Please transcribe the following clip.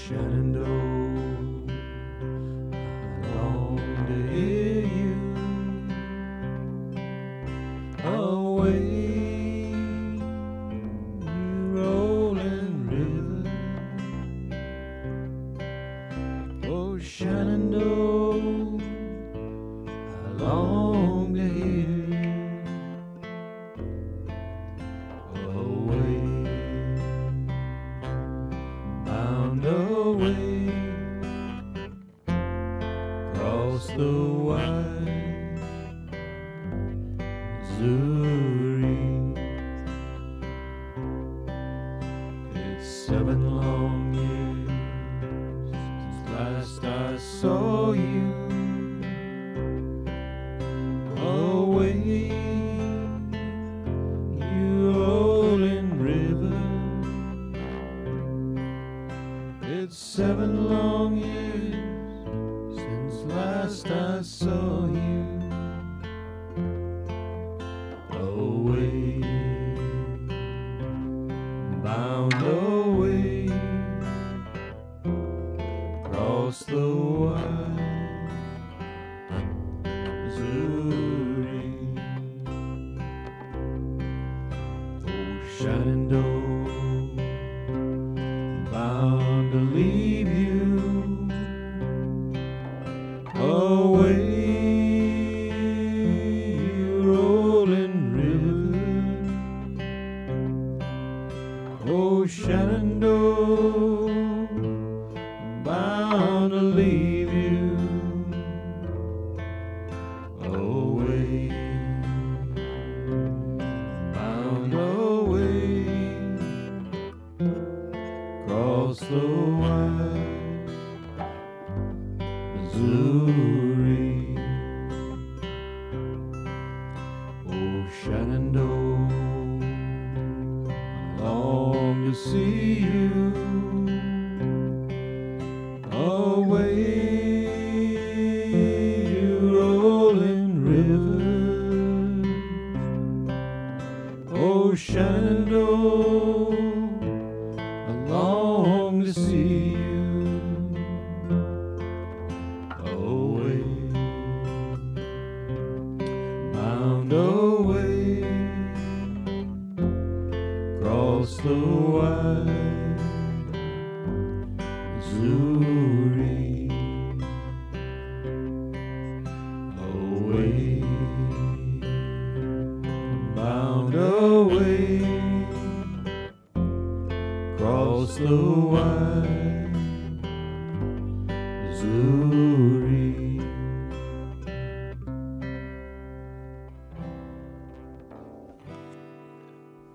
Shenandoah, I long to hear you away, you rolling river. Oh, Shenandoah, I long to hear you away, bound away across the wide Missouri. It's 7 long years since last I saw you away, you rolling river. It's 7 long years since last I saw you away, bound away across the wide Missouri. Oh, Shenandoah, bound to leave you away, you rolling river. Oh, Shenandoah, bound to leave you away, bound away across the wide Missouri. Oh, Shenandoah, I long to see you away, you rolling river. Oh, Shenandoah, I long to see you away, bound away across the wide Missouri. Away, bound away across the wide Missouri.